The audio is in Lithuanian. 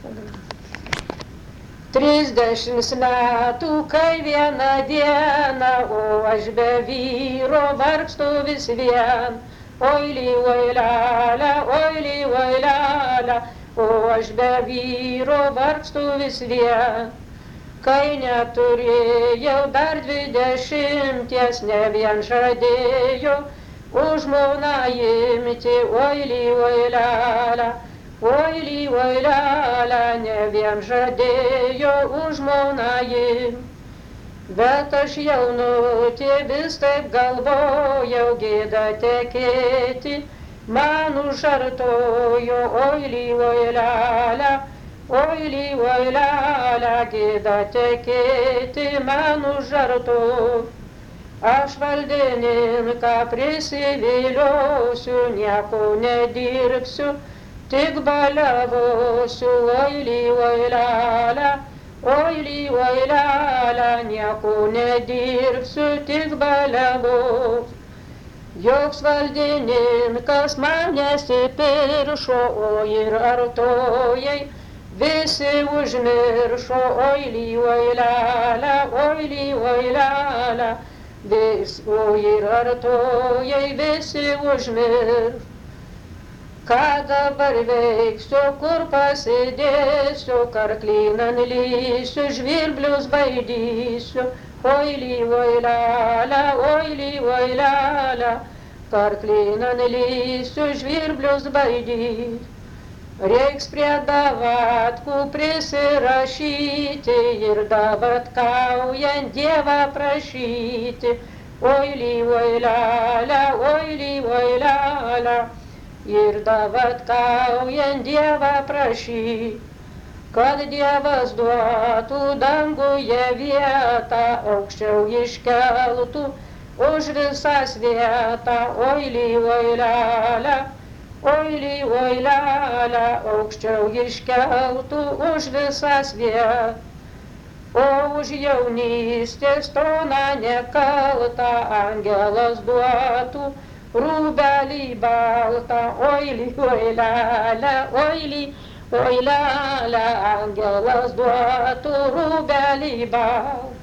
30 metų, kai vieną dieną, o aš be vyro vargstu vis vien. Oili, oilala, oili, oilala, o aš be vyro vargstu vis vien. Kai neturėjau dar 20, ne vien žadėjau už žmoną imti, oili, oilala, oili, oilala, ne vien žadėjau už žmoną imti. Bet aš jaunutė vis taip galvojau, gėda tekėti, man užartojo, oili, oilala, oili, oilala, gėda tekėti, man užartojo. Aš valdininką prisiviliosiu, nieko nedirbsiu, tik baliavosiu, oili, oilala, oili, oilala, nieko nedirbsiu, tik baliavosiu. Joks valdininkas man nesipiršo, o ir artojai visi užmiršo, oili, oilala, oili, oilala, o ir artojai visi užmiršo. Ką dabar veiksiu, kur pasidėsiu, karklynan lysiu, žvirblius baidysiu, oili, oilala, oili, oilala, karklynan lysiu, žvirblius baidysiu. Reiks prie davatkų prisirašyti ir davatkaujant Dievą prašyti, oili, oilala, oili, oilala, ir davatkaujant Dievą prašyti, kad Dievas duotų danguje vietą, aukščiau iškeltų už visas vietą, oili, oilala, oili, oilala, aukščiau iškeltų už visas vietas. O už jaunystės toną nekaltą angelas duotų rūbelį baltą, oili, oilala, oili, oilala, angelas duotų rūbelį baltą.